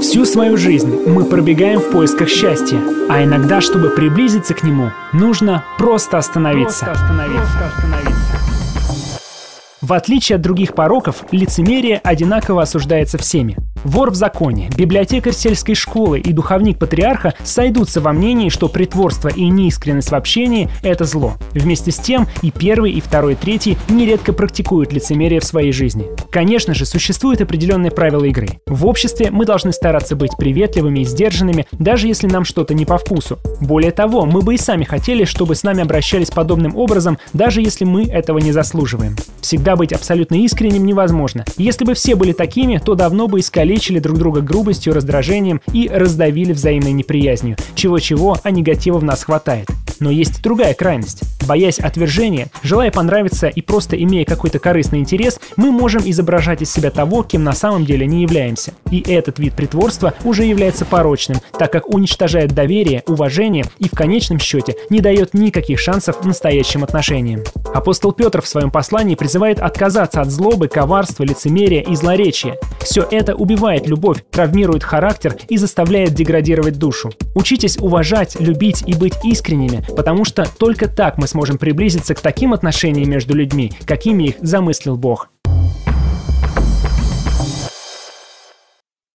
Всю свою жизнь мы пробегаем в поисках счастья, а иногда, чтобы приблизиться к нему, нужно просто остановиться. В отличие от других пороков, лицемерие одинаково осуждается всеми. Вор в законе, библиотекарь сельской школы и духовник патриарха сойдутся во мнении, что притворство и неискренность в общении – это зло. Вместе с тем и первый, и второй, и третий нередко практикуют лицемерие в своей жизни. Конечно же, существуют определенные правила игры. В обществе мы должны стараться быть приветливыми и сдержанными, даже если нам что-то не по вкусу. Более того, мы бы и сами хотели, чтобы с нами обращались подобным образом, даже если мы этого не заслуживаем. Всегда быть абсолютно искренним невозможно. Если бы все были такими, то давно бы искалечили друг друга грубостью, раздражением и раздавили взаимной неприязнью. Чего-чего, а негатива в нас хватает. Но есть и другая крайность. Боясь отвержения, желая понравиться и просто имея какой-то корыстный интерес, мы можем изображать из себя того, кем на самом деле не являемся. И этот вид притворства уже является порочным, так как уничтожает доверие, уважение и в конечном счете не дает никаких шансов настоящим отношениям. Апостол Петр в своем послании призывает отказаться от злобы, коварства, лицемерия и злоречия. Все это убивает любовь, травмирует характер и заставляет деградировать душу. Учитесь уважать, любить и быть искренними, потому что только так мы сможем приблизиться к таким отношениям между людьми, какими их замыслил Бог.